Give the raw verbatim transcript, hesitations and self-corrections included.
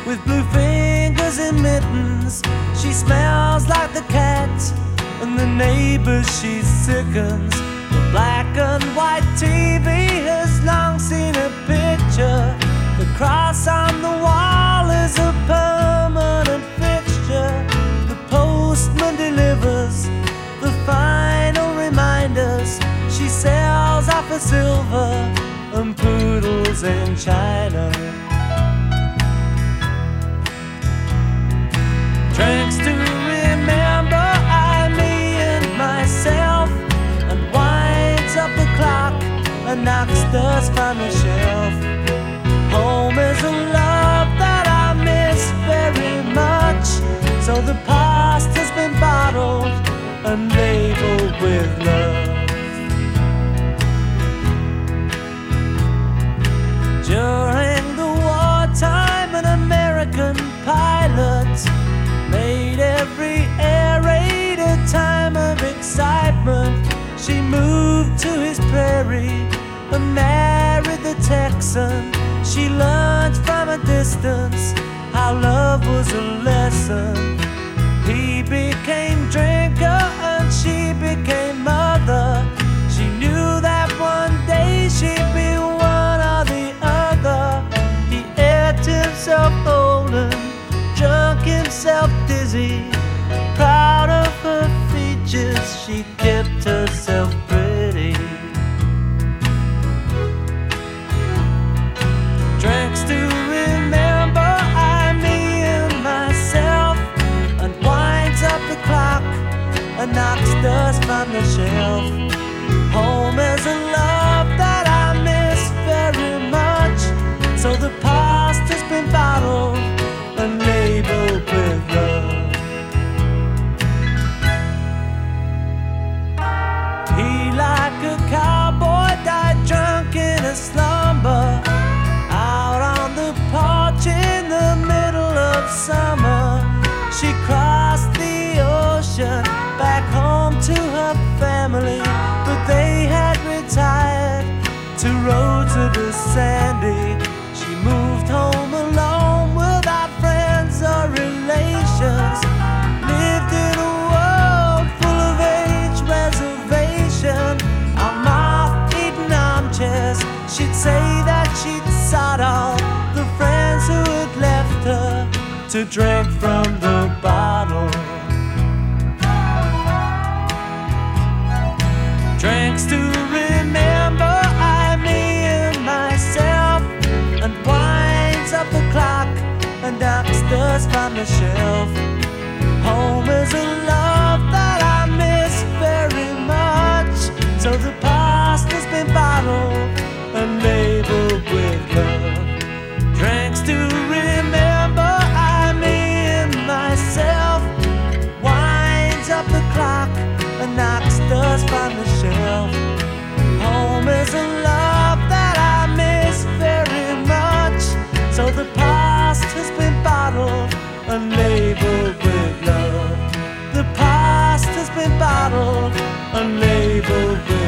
with blue fingers and mittens. She smells like the cat, and the neighbors she sickens. The black and white T V has long seen a picture. The cross on the wall is a permanent fixture. The postman delivers the final reminders. She sells off her silver and poodles in China. Drinks to remember I, me and myself, and winds up the clock and knocks dust from the shelf. Home is a love that I miss very much, so the past has been bottled and labeled with love. During the wartime, an American pilot made every air raid a time of excitement. She moved to his prairie and married the Texan. She learned from a distance how love was a lesson. He became drinker and she became mother. She knew that one day she'd be one or the other. He ate himself old and drunk himself dizzy. Proud of her features, she kept herself pretty. Drinks to remember I, me and myself, and winds up the clock and knocks dust from the shelf. Home is a love that I miss very much, so the past has been bottled and labeled with love. He, like a cowboy, died drunk in a slumber, out on the porch in the middle of summer. She crossed the ocean back home to her family, but they had retired to roads that were sandy. She moved home alone without friends or relations, lived in a world full of age reservation. On moth-eaten armchairs, she'd say that she'd sought all the friends who had left her to drink from the bottle. Drinks to remember I, me and myself, and winds up the clock and knocks dust from the shelf. Home is a love that I miss very much, so the past has been bottled and labeled with love. Drinks to remember I, me and myself, winds up the clock and knocks dust from the shelf. Home is a love that I miss very much, so the past has been bottled and labeled with love. The past has been bottled and labeled with love.